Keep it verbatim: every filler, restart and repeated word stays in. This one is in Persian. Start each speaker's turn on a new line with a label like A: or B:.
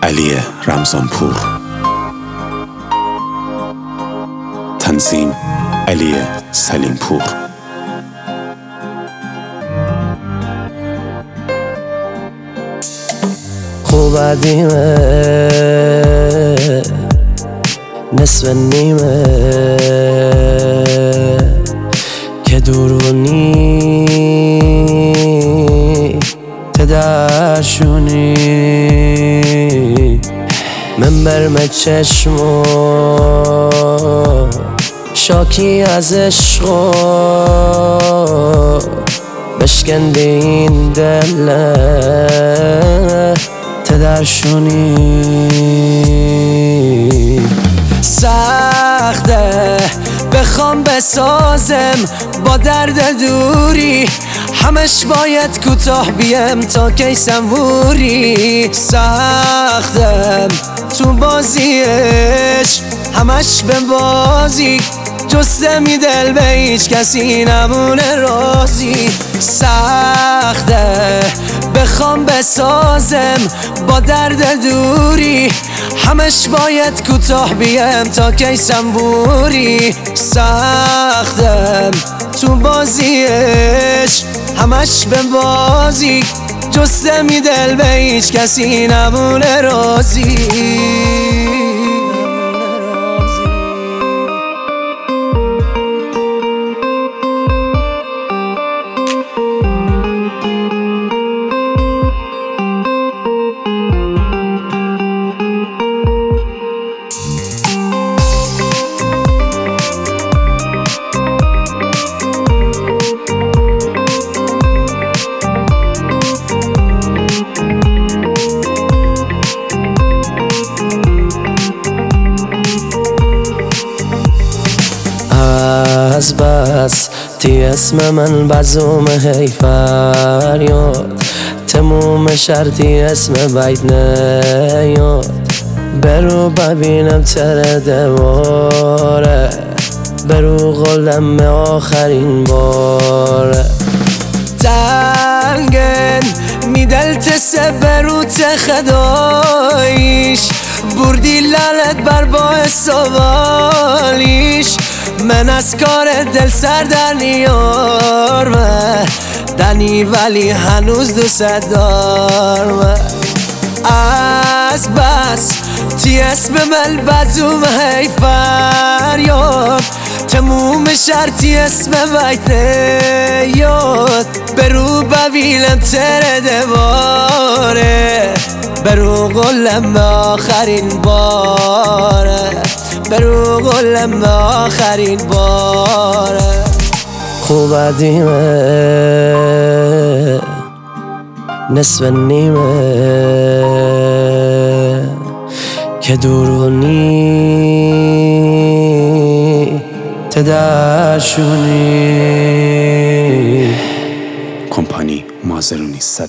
A: علی رمضانپور. تنظیم علی سلیمپور.
B: خوب عدیمه نصف نیمه که دورونی تدرشونی من برم چشمو شاکی از عشقو بشکندی این دل تدرشونی سخته بخوام بسازم با درد دوری همش باید کوتاه بیم تا کی سموری سختم تو بازیش همش به بازی جسته می دل به هیچ کسی نمونه رازی سخته بخوام بسازم با درد دوری همش باید کوتاه بیم تا کی سنبوری سختم تو بازیش همش به بازی جسته می دل به هیچ کسی نمونه رازی از بس تی اسم من بزوم هی فریاد تموم شرطی اسم بیت نیاد برو ببینم تر دواره برو قلم آخرین باره تنگن میدلت برو تخدایش بردی لالت بر باعث سوالیش من از کار دل سر در نیارمه دنی ولی هنوز دوست دارمه از بس تی اسم من بزوم هی فریاد تموم شرطی اسم بیت نیاد برو ببینم تر دواره برو قلم آخرین باره برو قلم آخرین باره خوب عدیمه نصف نیمه که دورونی تدرشونی
A: کمپانی مازرونی